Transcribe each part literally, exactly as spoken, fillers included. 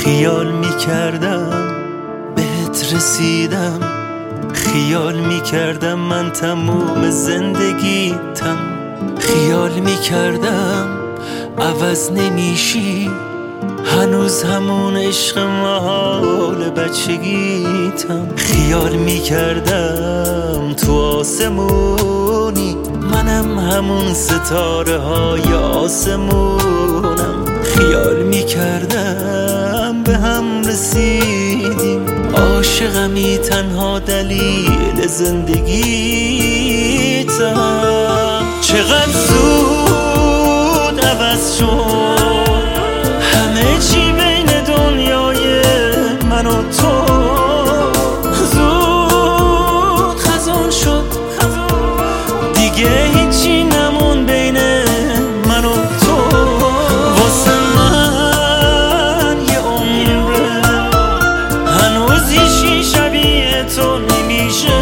خیال میکردم بهت رسیدم، خیال میکردم من تموم زندگیتم، خیال میکردم عوض نمیشی، هنوز همون عشق محال بچگیتم. خیال میکردم تو آسمونی، منم همون ستاره های آسمونم. خیال میکردم به هم رسیدیم، عاشقمی تنها دلیل زندگیتم. چقدر زود عوض شد همه چی بین دنیای من و تو، زود خزان شد دیگه هیچی نمون بین من و تو. واسه من یه عمره هنوز هیچی شبیه تو نمیشه.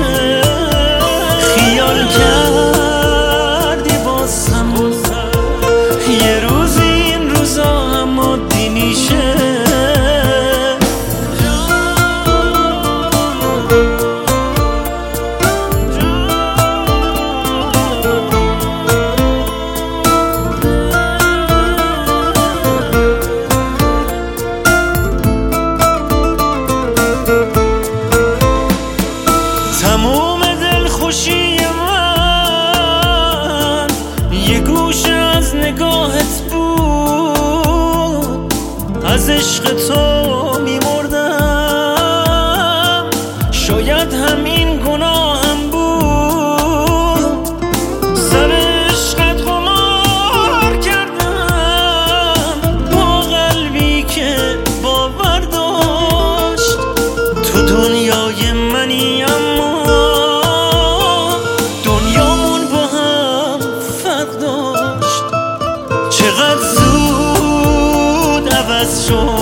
خیال کردی واسم یه روز این روزا هم عادی میشه. تموم دلخوشی من یه گوشه از نگاهت بود، از عشق تو میمردم، شاید همین گناهم بود. سر عشقت قمار کردم با قلبی که باور داشت تو دنیای منی، اما دنیامون با هم فرق داشت. چقدر زود عوض شد